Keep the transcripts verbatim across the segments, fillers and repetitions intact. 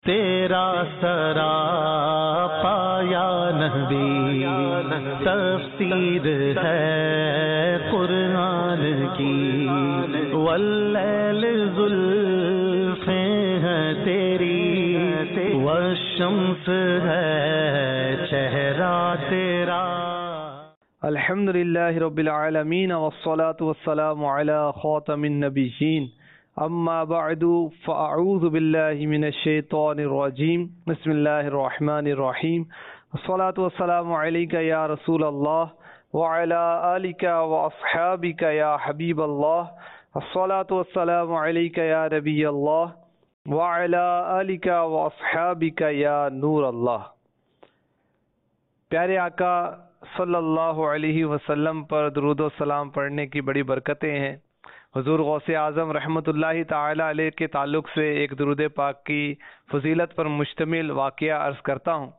تیرا سراپا یا نبی تفسیر ہے قرآن کی، واللیل زلفیں ہیں تیری، والشمس ہے چہرہ تیرا۔ الحمدللہ رب العالمین والصلاة والسلام علی خاتم النبیین، اما بعد فاعوذ باللہ من الشیطان الرجیم، بسم اللہ الرحمن الرحیم، الصلاة والسلام علیک یا رسول اللہ وعلی آلک واصحابک یا حبیب اللہ، الصلاة والسلام علیک یا نبی اللہ وعلی آلک واصحابک یا نور اللہ۔ پیارے آقا صلی اللہ علیہ وسلم پر درود و سلام پڑھنے کی بڑی برکتیں ہیں۔ حضور غوث اعظم رحمۃ اللہ تعالی علیہ کے تعلق سے ایک درود پاک کی فضیلت پر مشتمل واقعہ عرض کرتا ہوں۔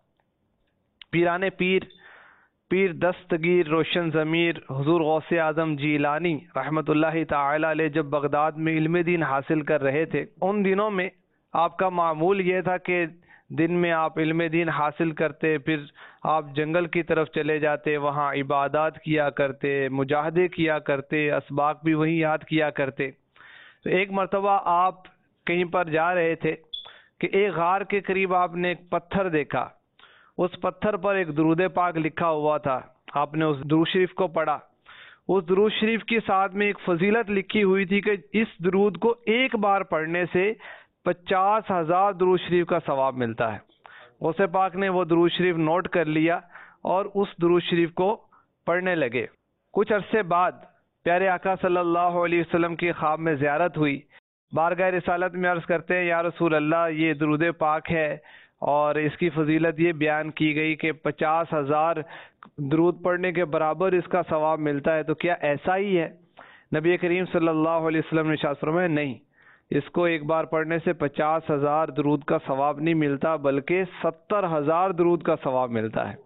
پیران پیر پیر دستگیر روشن ضمیر حضور غوث اعظم جیلانی رحمۃ اللہ تعالی علیہ جب بغداد میں علم دین حاصل کر رہے تھے، ان دنوں میں آپ کا معمول یہ تھا کہ دن میں آپ علم دین حاصل کرتے، پھر آپ جنگل کی طرف چلے جاتے، وہاں عبادات کیا کرتے، مجاہدے کیا کرتے، اسباق بھی وہیں یاد کیا کرتے۔ تو ایک مرتبہ آپ کہیں پر جا رہے تھے کہ ایک غار کے قریب آپ نے ایک پتھر دیکھا، اس پتھر پر ایک درود پاک لکھا ہوا تھا۔ آپ نے اس درود شریف کو پڑھا، اس درود شریف کے ساتھ میں ایک فضیلت لکھی ہوئی تھی کہ اس درود کو ایک بار پڑھنے سے پچاس ہزار درود شریف کا ثواب ملتا ہے۔ غوث پاک نے وہ درود شریف نوٹ کر لیا اور اس درود شریف کو پڑھنے لگے۔ کچھ عرصے بعد پیارے آقا صلی اللہ علیہ وسلم کی خواب میں زیارت ہوئی۔ بارگاہ رسالت میں عرض کرتے ہیں، یا رسول اللہ، یہ درود پاک ہے اور اس کی فضیلت یہ بیان کی گئی کہ پچاس ہزار درود پڑھنے کے برابر اس کا ثواب ملتا ہے، تو کیا ایسا ہی ہے؟ نبی کریم صلی اللہ علیہ وسلم نے ارشاد فرمایا، نہیں، اس کو ایک بار پڑھنے سے پچاس ہزار درود کا ثواب نہیں ملتا، بلکہ ستر ہزار درود کا ثواب ملتا ہے۔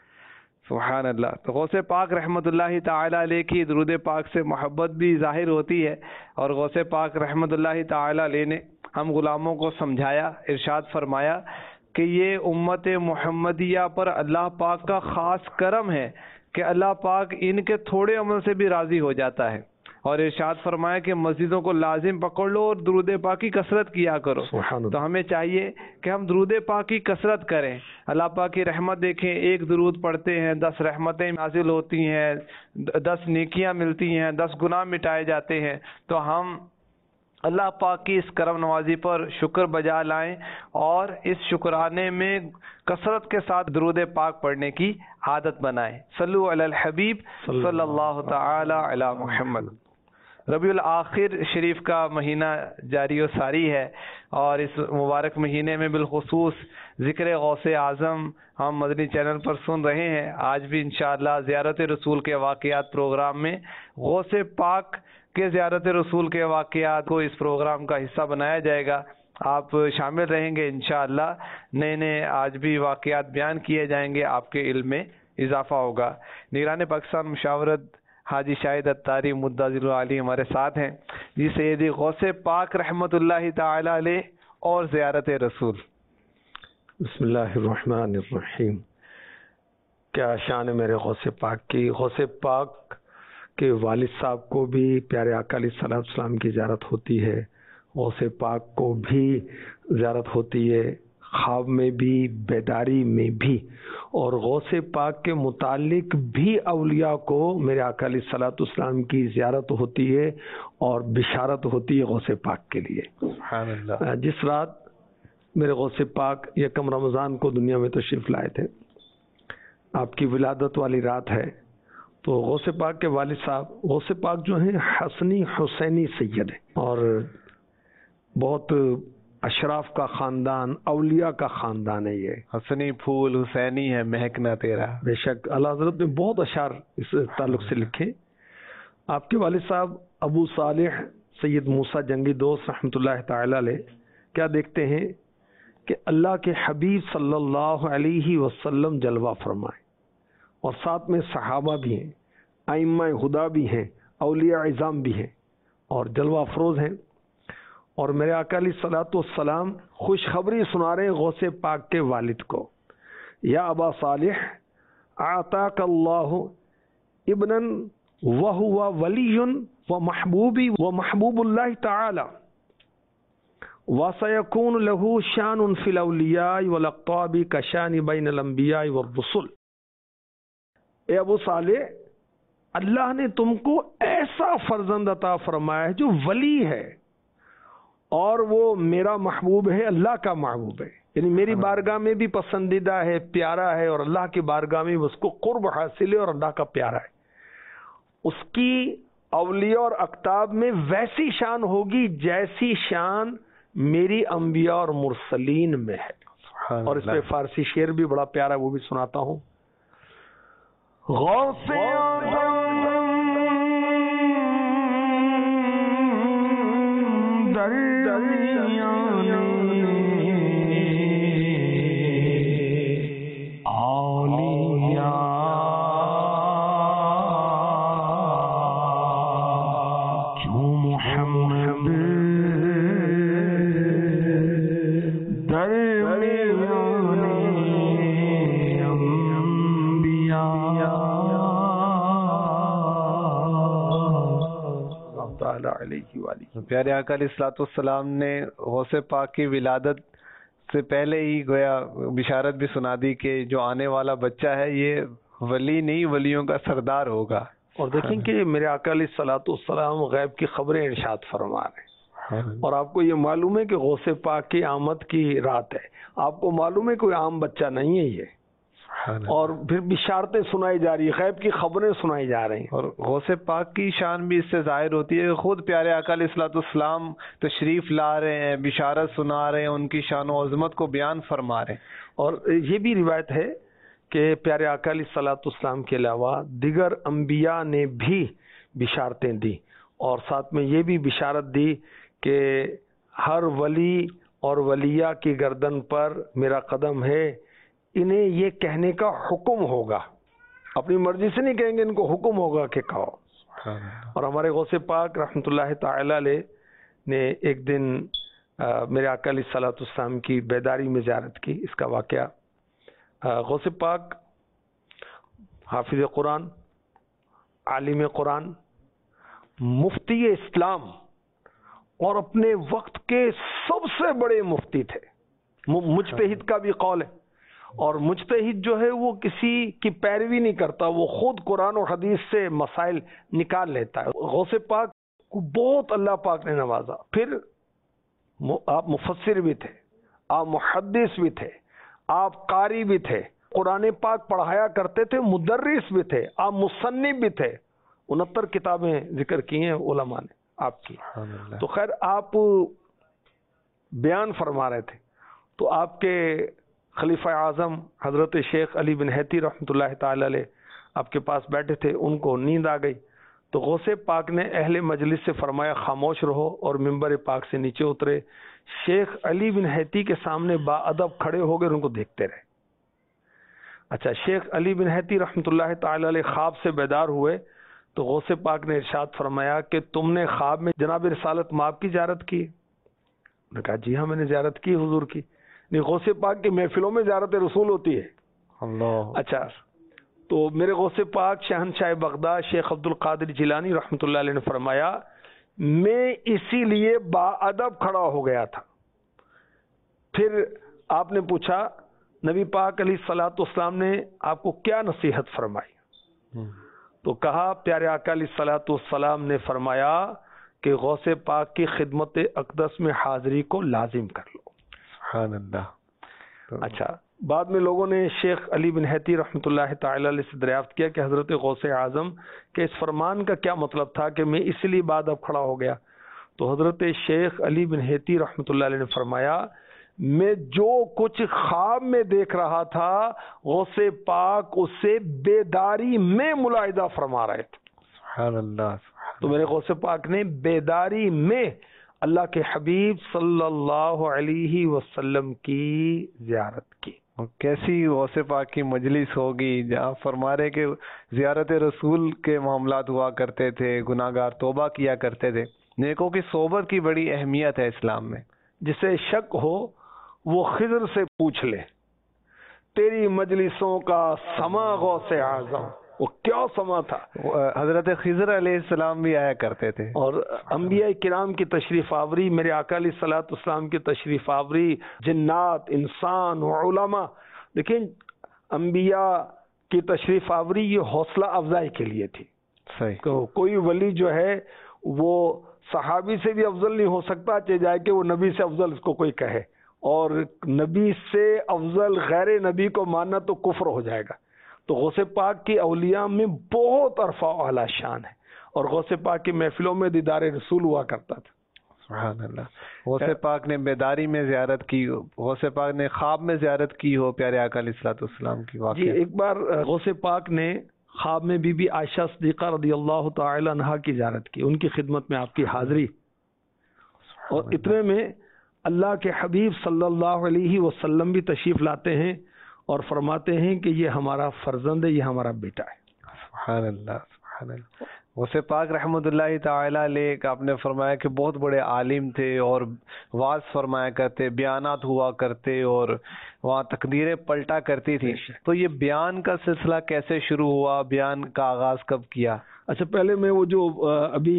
سبحان اللہ۔ تو غوث پاک رحمۃ اللہ تعالی علیہ کی درود پاک سے محبت بھی ظاہر ہوتی ہے، اور غوث پاک رحمۃ اللہ تعالی علیہ نے ہم غلاموں کو سمجھایا، ارشاد فرمایا کہ یہ امت محمدیہ پر اللہ پاک کا خاص کرم ہے کہ اللہ پاک ان کے تھوڑے عمل سے بھی راضی ہو جاتا ہے، اور ارشاد فرمایا کہ مسجدوں کو لازم پکڑ لو اور درود پاک کی کثرت کیا کرو۔ تو ہمیں چاہیے کہ ہم درود پاک کی کثرت کریں۔ اللہ پاک کی رحمت دیکھیں، ایک درود پڑھتے ہیں دس رحمتیں نازل ہوتی ہیں، دس نیکیاں ملتی ہیں، دس گناہ مٹائے جاتے ہیں۔ تو ہم اللہ پاک کی اس کرم نوازی پر شکر بجا لائیں اور اس شکرانے میں کثرت کے ساتھ درود پاک پڑھنے کی عادت بنائیں۔ صلو علی الحبیب صلی اللہ تعالی علی محمد۔ ربیع الاخر شریف کا مہینہ جاری و ساری ہے، اور اس مبارک مہینے میں بالخصوص ذکر غوث اعظم ہم مدنی چینل پر سن رہے ہیں۔ آج بھی انشاءاللہ زیارت رسول کے واقعات پروگرام میں غوث پاک کے زیارت رسول کے واقعات کو اس پروگرام کا حصہ بنایا جائے گا۔ آپ شامل رہیں گے انشاءاللہ، نئے نئے آج بھی واقعات بیان کیے جائیں گے، آپ کے علم میں اضافہ ہوگا۔ نگران پاکستان مشاورت حاجی شاہد اتاری مدظر علی ہمارے ساتھ ہیں۔ جی سیدی غوث پاک رحمۃ اللہ تعالی علیہ اور زیارت رسول۔ بسم اللہ الرحمن الرحیم۔ کیا شان ہے میرے غوث پاک کی۔ غوث پاک کے والد صاحب کو بھی پیارے آقا علیہ الصلوۃ والسلام کی زیارت ہوتی ہے، غوث پاک کو بھی زیارت ہوتی ہے، خواب میں بھی، بیداری میں بھی، اور غوث پاک کے متعلق بھی اولیاء کو میرے آقا علیہ الصلوۃ والسلام کی زیارت ہوتی ہے اور بشارت ہوتی ہے غوث پاک کے لیے۔ سبحان اللہ۔ جس رات میرے غوث پاک یکم رمضان کو دنیا میں تشریف لائے تھے، آپ کی ولادت والی رات ہے، تو غوث پاک کے والد صاحب، غوث پاک جو ہیں حسنی حسینی سید ہیں، اور بہت اشراف کا خاندان، اولیاء کا خاندان ہے یہ۔ حسنی پھول حسینی ہے مہکنا تیرا۔ بے شک اللہ حضرت نے بہت اشعار اس تعلق سے لکھے۔ آپ کے والد صاحب ابو صالح سید موسیٰ جنگی دوست رحمۃ اللہ تعالی علیہ کیا دیکھتے ہیں کہ اللہ کے حبیب صلی اللہ علیہ وسلم جلوہ فرمائے، اور ساتھ میں صحابہ بھی ہیں، ائمہ خدا بھی ہیں، اولیاء اعظام بھی ہیں، اور جلوہ افروز ہیں، اور میرے آقا علیہ الصلوۃ والسلام خوشخبری سنا رہے غوث پاک کے والد کو، یا ابا صالح اعطاک اللہ ابنا وہو ولی و محبوبی و محبوب اللہ تعالی وسیکون له شان فی الاولیاء والاقطاب کشان بین الانبیاء والرسل۔ اے ابو صالح، اللہ نے تم کو ایسا فرزند عطا فرمایا ہے جو ولی ہے، اور وہ میرا محبوب ہے، اللہ کا محبوب ہے، یعنی میری بارگاہ میں بھی پسندیدہ ہے، پیارا ہے، اور اللہ کی بارگاہ میں اس کو قرب حاصل ہے اور اللہ کا پیارا ہے۔ اس کی اولیاء اور اقطاب میں ویسی شان ہوگی جیسی شان میری انبیاء اور مرسلین میں ہے۔ اور اس پہ فارسی شعر بھی بڑا پیارا، وہ بھی سناتا ہوں۔ غوث پیارے آقا علیہ الصلوۃ والسلام نے غوث پاک کی ولادت سے پہلے ہی گویا بشارت بھی سنا دی کہ جو آنے والا بچہ ہے یہ ولی نہیں، ولیوں کا سردار ہوگا۔ اور دیکھیں کہ میرے آقا علیہ الصلوۃ والسلام غیب کی خبریں ارشاد فرما رہے ہیں، اور آپ کو یہ معلوم ہے کہ غوث پاک کی آمد کی رات ہے، آپ کو معلوم ہے کوئی عام بچہ نہیں ہے یہ، اور پھر بشارتیں سنائی جا رہی ہیں، غیب کی خبریں سنائی جا رہی ہیں۔ اور غوث پاک کی شان بھی اس سے ظاہر ہوتی ہے، خود پیارے آقا علیہ الصلوۃ والسلام تشریف لا رہے ہیں، بشارت سنا رہے ہیں، ان کی شان و عظمت کو بیان فرما رہے ہیں۔ اور یہ بھی روایت ہے کہ پیارے آقا علیہ الصلوۃ والسلام کے علاوہ دیگر انبیاء نے بھی بشارتیں دی، اور ساتھ میں یہ بھی بشارت دی کہ ہر ولی اور ولیہ کی گردن پر میرا قدم ہے، انہیں یہ کہنے کا حکم ہوگا، اپنی مرضی سے نہیں کہیں گے، ان کو حکم ہوگا کہ کہو۔ اور ہمارے غوث پاک رحمۃ اللہ تعالی علیہ نے ایک دن میرے آقا علیہ الصلوۃ والسلام کی بیداری میں زیارت کی۔ اس کا واقعہ، غوث پاک حافظ قرآن، عالم قرآن، مفتی اسلام، اور اپنے وقت کے سب سے بڑے مفتی تھے۔ مجتہد کا بھی قول ہے، اور مجتہد جو ہے وہ کسی کی پیروی نہیں کرتا، وہ خود قرآن اور حدیث سے مسائل نکال لیتا ہے۔ غوث پاک کو بہت اللہ پاک نے نوازا۔ پھر آپ مفسر بھی تھے، آپ محدث بھی تھے، آپ قاری بھی تھے، قرآن پاک پڑھایا کرتے تھے، مدرس بھی تھے، آپ مصنف بھی تھے، انہتر کتابیں ذکر کی ہیں علماء نے آپ کی۔ تو خیر آپ بیان فرما رہے تھے، تو آپ کے خلیفہ اعظم حضرت شیخ علی بن حیتی رحمۃ اللہ تعالی علیہ آپ کے پاس بیٹھے تھے، ان کو نیند آ گئی، تو غوث پاک نے اہل مجلس سے فرمایا خاموش رہو، اور ممبر پاک سے نیچے اترے، شیخ علی بن حیتی کے سامنے با ادب کھڑے ہو گئے، ان کو دیکھتے رہے۔ اچھا، شیخ علی بن حیتی رحمۃ اللہ تعالی علیہ خواب سے بیدار ہوئے تو غوث پاک نے ارشاد فرمایا کہ تم نے خواب میں جناب رسالت مآب کی زیارت کی؟ انہوں نے کہا جی ہاں میں نے زیارت کی حضور کی۔ نہیں، غوث پاک کی محفلوں میں زیارت رسول ہوتی ہے۔ اللہ۔ اچھا، تو میرے غوث پاک شہنشاہ بغداد شیخ عبد القادر جیلانی رحمۃ اللہ علیہ نے فرمایا میں اسی لیے با ادب کھڑا ہو گیا تھا۔ پھر آپ نے پوچھا نبی پاک علیہ الصلوۃ والسلام نے آپ کو کیا نصیحت فرمائی؟ تو کہا پیارے آقا علیہ الصلوۃ والسلام نے فرمایا کہ غوث پاک کی خدمت اقدس میں حاضری کو لازم کر لو۔ سبحان اللہ۔ اچھا، بعد میں لوگوں نے شیخ علی بن حیتی رحمۃ اللہ تعالی علیہ سے دریافت کیا کہ حضرت غوث اعظم کے اس فرمان کا کیا مطلب تھا کہ میں اس لیے بعد اب کھڑا ہو گیا؟ تو حضرت شیخ علی بن حیتی رحمۃ اللہ علیہ نے فرمایا میں جو کچھ خواب میں دیکھ رہا تھا غوث پاک اسے بیداری میں ملاحظہ فرما رہے تھے۔ سبحان اللہ۔ تو میرے غوث پاک نے بیداری میں اللہ کے حبیب صلی اللہ علیہ وسلم کی زیارت کی۔ کیسی غوث پاک کی مجلس ہوگی جہاں فرما رہے کہ زیارت رسول کے معاملات ہوا کرتے تھے، گناہ گار توبہ کیا کرتے تھے۔ نیکوں کی صحبت کی بڑی اہمیت ہے اسلام میں۔ جسے شک ہو وہ خضر سے پوچھ لے تیری مجلسوں کا سما غوث اعظم. وہ کیا سما تھا. حضرت خضر علیہ السلام بھی آیا کرتے تھے. اور انبیاء کرام کی تشریف آوری، میرے آقا علیہ الصلوۃ والسلام کی تشریف آوری، جنات، انسان و علماء. لیکن انبیاء کی تشریف آوری یہ حوصلہ افزائی کے لیے تھی. صحیح. تو کوئی ولی جو ہے وہ صحابی سے بھی افضل نہیں ہو سکتا چاہے جائے کہ وہ نبی سے افضل اس کو کوئی کہے، اور نبی سے افضل غیر نبی کو ماننا تو کفر ہو جائے گا. تو غوث پاک کی اولیاء میں بہت عرفہ و اعلیٰ شان ہے، اور غوث پاک کی محفلوں میں دیدار رسول ہوا کرتا تھا. سبحان اللہ. غوث پاک نے بیداری میں زیارت کی، غوث پاک نے خواب میں زیارت کی ہو پیارے آقا علیہ الصلوۃ والسلام کی واقعہ. جی ایک بار غوث پاک نے خواب میں بی بی عائشہ صدیقہ رضی اللہ تعالی عنہا کی زیارت کی، ان کی خدمت میں آپ کی حاضری. اور اتنے میں اللہ کے حبیب صلی اللہ علیہ وسلم بھی تشریف لاتے ہیں اور فرماتے ہیں کہ یہ ہمارا فرزند ہے، یہ ہمارا بیٹا ہے. سبحان اللہ سبحان اللہ. غوث پاک رحمۃ اللہ تعالی علیہ آپ نے فرمایا کہ بہت بڑے عالم تھے اور واعظ فرمایا کرتے، بیانات ہوا کرتے اور وہاں تقدیریں پلٹا کرتی تھی. تو یہ بیان کا سلسلہ کیسے شروع ہوا، بیان کا آغاز کب کیا؟ اچھا پہلے میں وہ جو ابھی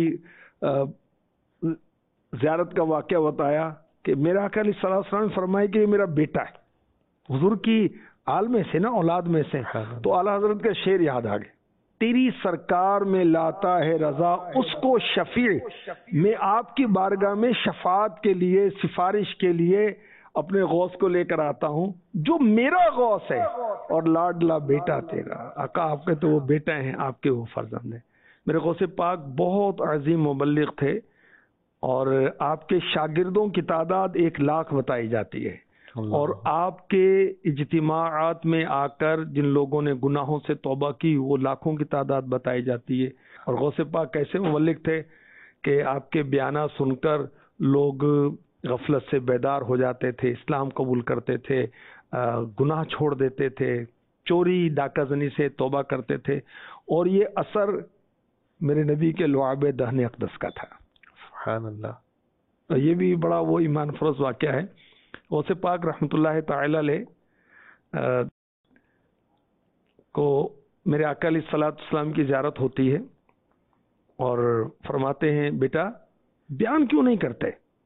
زیارت کا واقعہ بتایا کہ میرا آقا علیہ الصلوۃ والسلام نے فرمایا کہ یہ میرا بیٹا ہے. حضور کی آل میں سے نا، اولاد میں سے، تو اعلیٰ حضرت کا شعر یاد آ گئے. تیری سرکار میں لاتا ہے رضا اس کو شفیع، میں آپ کی بارگاہ میں شفاعت کے لیے، سفارش کے لیے اپنے غوث کو لے کر آتا ہوں جو میرا غوث ہے اور لاڈلا بیٹا تیرا. آقا آپ کے تو وہ بیٹا ہیں، آپ کے وہ فرزند ہیں. میرے غوث پاک بہت عظیم مبلغ تھے، اور آپ کے شاگردوں کی تعداد ایک لاکھ بتائی جاتی ہے. اور آپ کے اجتماعات میں آ کر جن لوگوں نے گناہوں سے توبہ کی وہ لاکھوں کی تعداد بتائی جاتی ہے. اور غوث پاک کیسے مبلغ تھے کہ آپ کے بیانات سن کر لوگ غفلت سے بیدار ہو جاتے تھے، اسلام قبول کرتے تھے، گناہ چھوڑ دیتے تھے، چوری ڈاکہ زنی سے توبہ کرتے تھے. اور یہ اثر میرے نبی کے لعاب دہن اقدس کا تھا. سبحان اللہ. یہ بھی بڑا وہ ایمان فروز واقعہ ہے. غوث پاک رحمۃ اللہ تعالی علیہ کو میرے آقا علیہ الصلوۃ والسلام کی زیارت ہوتی ہے اور فرماتے ہیں بیٹا بیان کیوں نہیں کرتے؟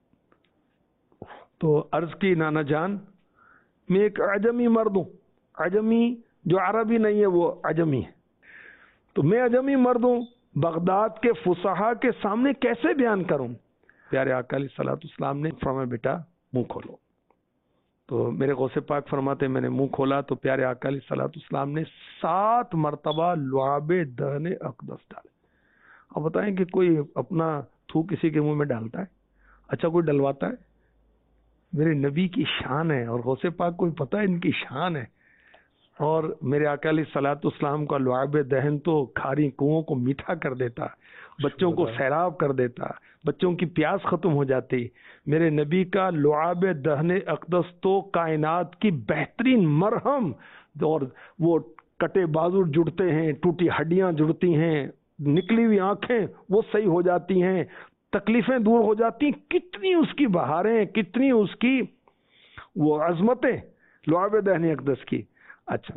تو عرض کی نانا جان میں ایک عجمی مرد ہوں، عجمی جو عربی نہیں ہے وہ عجمی ہے، تو میں عجمی مرد ہوں، بغداد کے فصحاء کے سامنے کیسے بیان کروں؟ پیارے آقا علیہ الصلوۃ والسلام نے فرمایا بیٹا منہ کھولو. تو میرے غوث پاک فرماتے میں نے منہ کھولا تو پیارے آقا علیہ الصلوۃ والسلام نے سات مرتبہ لعاب دہن اقدس ڈالے. اب بتائیں کہ کوئی اپنا تھو کسی کے منہ میں ڈالتا ہے؟ اچھا کوئی ڈلواتا ہے؟ میرے نبی کی شان ہے، اور غوث پاک کو پتہ ہے ان کی شان ہے. اور میرے آقا علیہ الصلوۃ والسلام کا لعاب دہن تو کھاری کنووں کو میٹھا کر دیتا، بچوں کو سیراب کر دیتا، بچوں کی پیاس ختم ہو جاتی. میرے نبی کا لعاب دہن اقدس تو کائنات کی بہترین مرہم، اور وہ کٹے بازو جڑتے ہیں، ٹوٹی ہڈیاں جڑتی ہیں، نکلی ہوئی آنکھیں وہ صحیح ہو جاتی ہیں، تکلیفیں دور ہو جاتی ہیں. کتنی اس کی بہاریں، کتنی اس کی وہ عظمتیں لعاب دہن اقدس کی. اچھا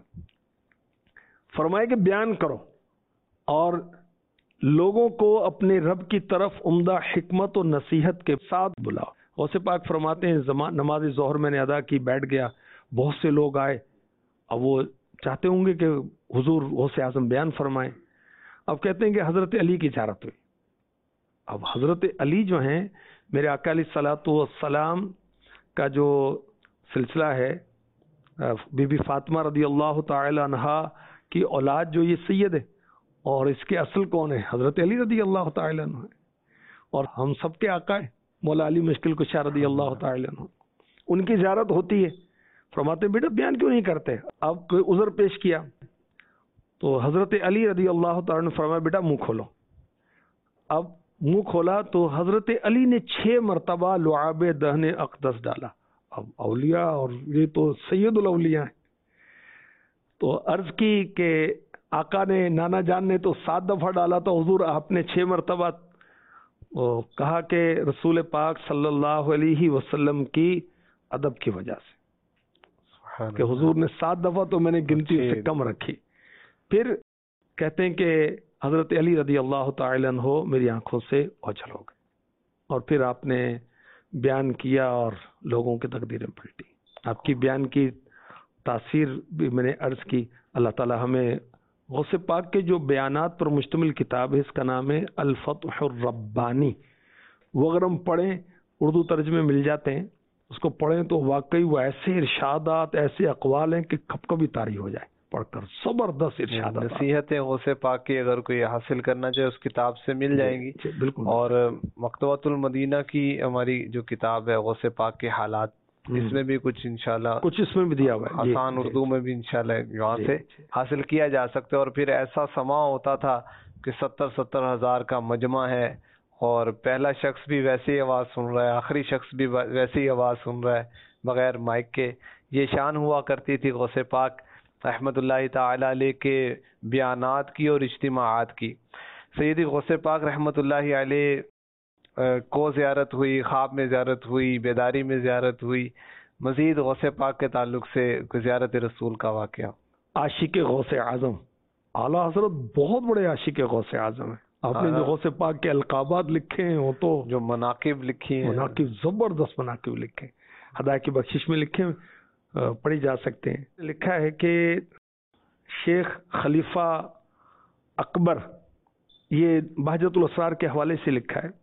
فرمائے کہ بیان کرو اور لوگوں کو اپنے رب کی طرف عمدہ حکمت و نصیحت کے ساتھ بلاؤ. غوث پاک فرماتے ہیں نماز ظہر میں نے ادا کی، بیٹھ گیا، بہت سے لوگ آئے. اب وہ چاہتے ہوں گے کہ حضور غوث اعظم بیان فرمائیں. اب کہتے ہیں کہ حضرت علی کی زیارت ہوئی. اب حضرت علی جو ہیں میرے آقا علیہ الصلوۃ والسلام کا جو سلسلہ ہے، بی بی فاطمہ رضی اللہ تعالی عنہا کی اولاد جو یہ سید ہے، اور اس کے اصل کون ہے؟ حضرت علی رضی اللہ تعالی عنہ ہے، اور ہم سب کے آقا ہے مولا علی مشکل کشا رضی اللہ تعالی عنہ. ان کی زیارت ہوتی ہے. فرماتے بیٹا بیان کیوں نہیں کرتے؟ اب کوئی عذر پیش کیا تو حضرت علی رضی اللہ تعالی عنہ فرمایا بیٹا منہ کھولو. اب منہ کھولا تو حضرت علی نے چھ مرتبہ لعاب دہن اقدس ڈالا. اب اولیاء اور یہ تو سید الاولیاء ہیں. تو عرض کی کہ آقا نے، نانا جان نے تو سات دفعہ ڈالا تھا، حضور آپ نے چھ مرتبہ. کہا کہ رسول پاک صلی اللہ علیہ وسلم کی ادب کی وجہ سے کہ حضور نے سات دفعہ تو میں نے گنتی اس سے کم رکھی. پھر کہتے ہیں کہ حضرت علی رضی اللہ تعالی عنہ میری آنکھوں سے اوجھل ہو گئے اور پھر آپ نے بیان کیا اور لوگوں کی تقدیریں پلٹی. آپ کی بیان کی تاثیر بھی میں نے عرض کی. اللہ تعالی ہمیں غوث پاک کے جو بیانات پر مشتمل کتاب ہے اس کا نام ہے الفتح الربانی. وہ اگر ہم پڑھیں اردو ترجمے مل جاتے ہیں, اس کو پڑھیں تو واقعی وہ ایسے ارشادات ایسے اقوال ہیں کہ کب کبھی طاری ہو جائے پڑھ کر. زبردست ارشادات, نصیحتیں غوث پاک کی اگر کوئی حاصل کرنا چاہے اس کتاب سے مل جائیں گی. بالکل. اور مکتبۃ المدینہ کی ہماری جو کتاب ہے غوث پاک کے حالات, اس میں بھی کچھ انشاءاللہ کچھ اس میں بھی دیا ہوا ہے آسان اردو میں بھی انشاءاللہ یہاں سے حاصل کیا جا سکتا ہے. اور پھر ایسا سماع ہوتا تھا کہ ستر ستر ہزار کا مجمع ہے اور پہلا شخص بھی ویسی ہی آواز سن رہا ہے, آخری شخص بھی ویسی ہی آواز سن رہا ہے بغیر مائک کے. یہ شان ہوا کرتی تھی غوث پاک رحمت اللہ تعالی علیہ کے بیانات کی اور اجتماعات کی. سیدی غوث پاک رحمت اللہ علیہ کو زیارت ہوئی, خواب میں زیارت ہوئی, بیداری میں زیارت ہوئی. مزید غوث پاک کے تعلق سے زیارت رسول کا واقعہ. عاشق غوث اعظم اعلیٰ حضرت بہت بڑے عاشق غوث اعظم ہیں. آپ نے جو غوث پاک کے القابات لکھے ہیں وہ تو جو مناقب لکھی ہیں, مناقب زبردست مناقب لکھے ہیں, ہدایت کی بخشش میں لکھے پڑھی جا سکتے ہیں. لکھا ہے کہ شیخ خلیفہ اکبر, یہ بہجت الاسرار کے حوالے سے لکھا ہے,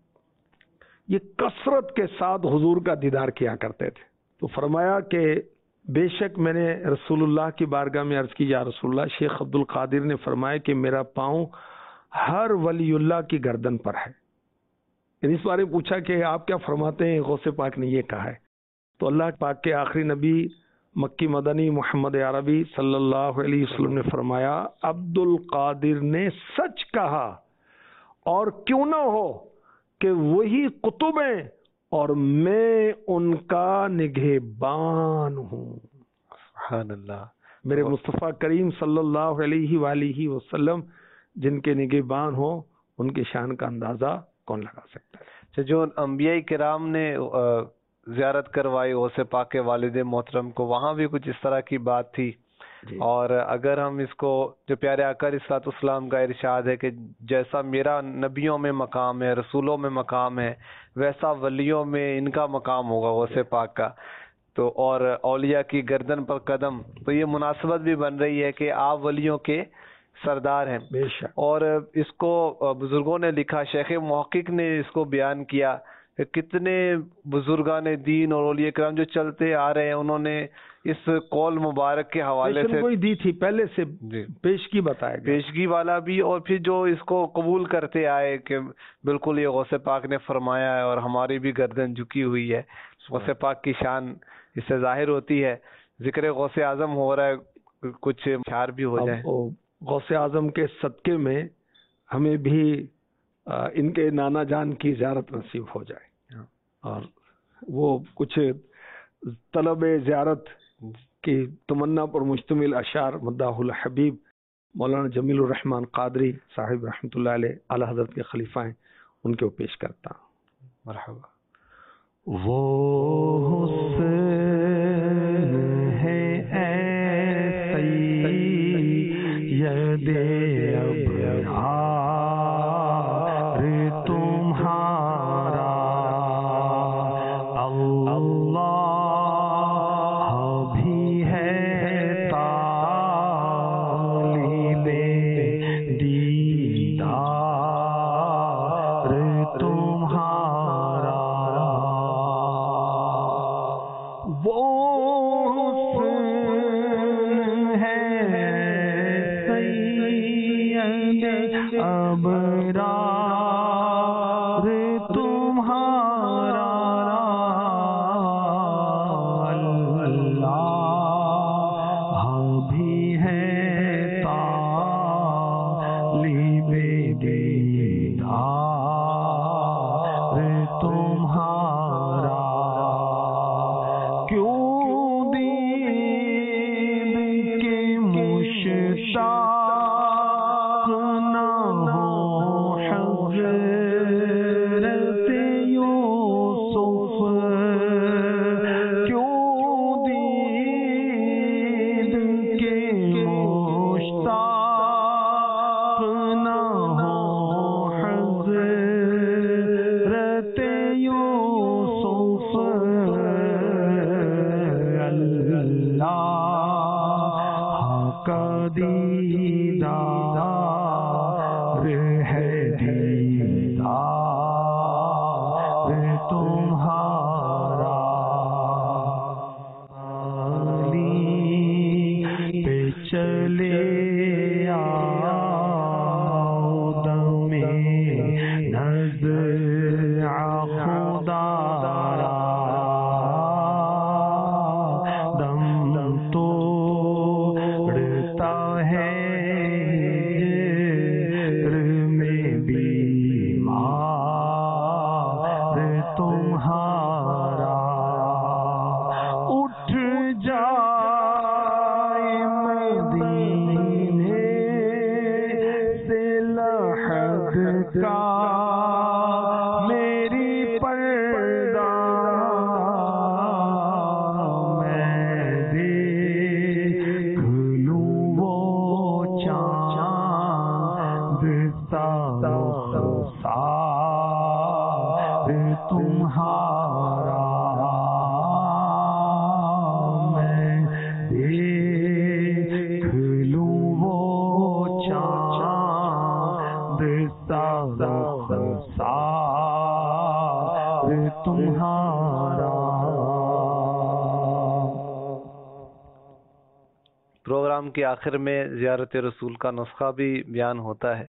یہ کثرت کے ساتھ حضور کا دیدار کیا کرتے تھے. تو فرمایا کہ بے شک میں نے رسول اللہ کی بارگاہ میں عرض کی یا رسول اللہ, شیخ عبد القادر نے فرمایا کہ میرا پاؤں ہر ولی اللہ کی گردن پر ہے. یعنی اس بارے میں پوچھا کہ آپ کیا فرماتے ہیں؟ غوث پاک نے یہ کہا ہے. تو اللہ پاک کے آخری نبی مکی مدنی محمد عربی صلی اللہ علیہ وسلم نے فرمایا عبد القادر نے سچ کہا, اور کیوں نہ ہو کہ وہی قطب ہیں اور میں ان کا نگہبان ہوں. سبحان اللہ. میرے مصطفیٰ کریم صلی اللہ علیہ وآلہ وسلم جن کے نگہبان ہوں ان کی شان کا اندازہ کون لگا سکتا ہے. جو انبیاء کرام نے زیارت کروائی غوث پاک کے والد محترم کو, وہاں بھی کچھ اس طرح کی بات تھی جی. اور اگر ہم اس کو جو پیارے آقا علیہ الصلوۃ والسلام کا ارشاد ہے کہ جیسا میرا نبیوں میں مقام ہے, رسولوں میں مقام ہے, ویسا ولیوں میں ان کا مقام ہوگا غوث پاک کا, تو اور اولیاء کی گردن پر قدم, تو یہ مناسبت بھی بن رہی ہے کہ آپ ولیوں کے سردار ہیں. بے شک. اور اس کو بزرگوں نے لکھا, شیخ محقق نے اس کو بیان کیا کہ کتنے بزرگان دین اور اولیاء کرام جو چلتے آ رہے ہیں انہوں نے اس قول مبارک کے حوالے سے کوئی دی تھی پہلے سے جی پیشگی بتایا گیا, پیشگی والا بھی, اور پھر جو اس کو قبول کرتے آئے کہ بالکل یہ غوث پاک نے فرمایا ہے اور ہماری بھی گردن جھکی ہوئی ہے. غوث پاک کی شان اس سے ظاہر ہوتی ہے. ذکر غوث اعظم ہو رہا ہے, کچھ اشعار بھی ہو جائیں. غوث اعظم کے صدقے میں ہمیں بھی ان کے نانا جان کی زیارت نصیب ہو جائے, اور وہ کچھ طلب زیارت کی تمنا پر مشتمل اشعار مداح الحبیب مولانا جمیل الرحمن قادری صاحب رحمۃ اللہ علیہ اعلی حضرت کے خلیفہ ہیں, ان کو پیش کرتا ہوں. مرحبا. وہ حسن ہے اے سید ابرار تمہارا, اللہ بھی ہے طالب دیدار تمہارا. وہ حسن ہے سید ابرار تمہارا, اللہ بھی ہے طالب دیدار تمہارا. کیوں دید کے مشتاق نہ ہو حضرت یوسف, کیوں کا دیدار ہے دیدار تمہارا علی پہ چلے آؤ دم نزع خدا را دم توڑتا ہے جسم میں بیمار تمہارا اٹھ جائے مدینے سے لحد کا میری پردہ میں دیکھ لوں وہ چاند سا رخسار تمہارا میں دیکھ لوں وہ چاند سا رخسار تمہارا. پروگرام کے آخر میں زیارت رسول کا نسخہ بھی بیان ہوتا ہے.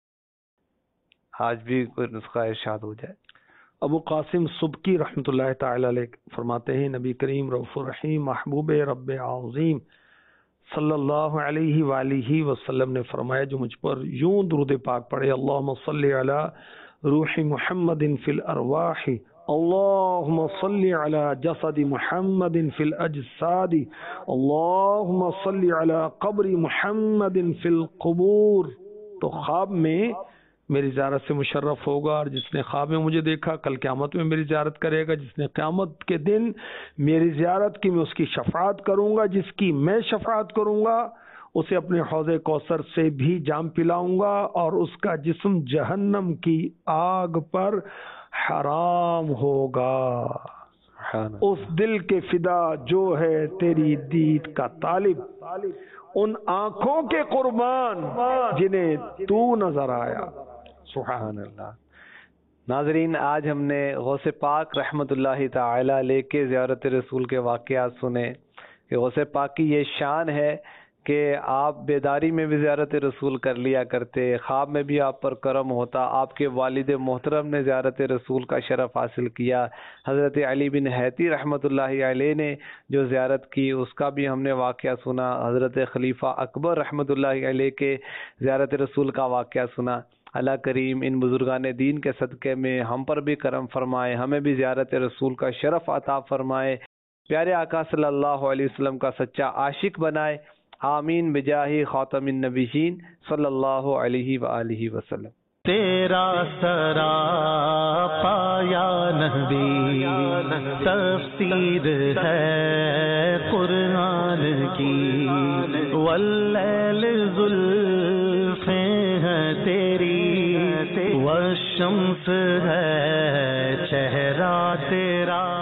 آج بھی کوئی نسخہ ارشاد ہو جائے. ابو قاسم سبکی رحمۃ اللہ تعالی علیہ فرماتے ہیں نبی کریم رؤوف الرحیم محبوب رب عظیم صلی اللہ علیہ وآلہ وسلم نے فرمایا جو مجھ پر یوں درود پاک پڑھے اللہم صلی علی روح محمد فی الارواح اللہم صلی علی جسد محمد فی الاجساد اللہم صلی علی قبر محمد فی القبور. تو خواب میں میری زیارت سے مشرف ہوگا اور جس نے خواب میں مجھے دیکھا کل قیامت میں میری زیارت کرے گا. جس نے قیامت کے دن میری زیارت کی میں اس کی شفاعت کروں گا. جس کی میں شفاعت کروں گا اسے اپنے حوض کوثر سے بھی جام پلاؤں گا اور اس کا جسم جہنم کی آگ پر حرام ہوگا. اس دل کے فدا جو ہے تیری دید کا طالب ان آنکھوں کے قربان جنہیں تو نظر آیا. سبحان اللہ. ناظرین آج ہم نے غوث پاک رحمت اللہ تعالی علیہ کے زیارت رسول کے واقعات سنے کہ غوث پاک کی یہ شان ہے کہ آپ بیداری میں بھی زیارت رسول کر لیا کرتے, خواب میں بھی آپ پر کرم ہوتا. آپ کے والد محترم نے زیارت رسول کا شرف حاصل کیا. حضرت علی بن حیتی رحمۃ اللہ علیہ نے جو زیارت کی اس کا بھی ہم نے واقعہ سنا. حضرت خلیفہ اکبر رحمۃ اللہ علیہ کے زیارت رسول کا واقعہ سنا. اللہ کریم ان بزرگان دین کے صدقے میں ہم پر بھی کرم فرمائے, ہمیں بھی زیارت رسول کا شرف عطا فرمائے, پیارے آقا صلی اللہ علیہ وسلم کا سچا عاشق بنائے. آمین بجاہ خاتم النبیین صلی اللہ علیہ وآلہ وسلم. تیرا سرا پایا نبی تفسیر ہے قرآن کی واللیل زلفیں ہیں تیری والشمس ہے چہرہ تیرا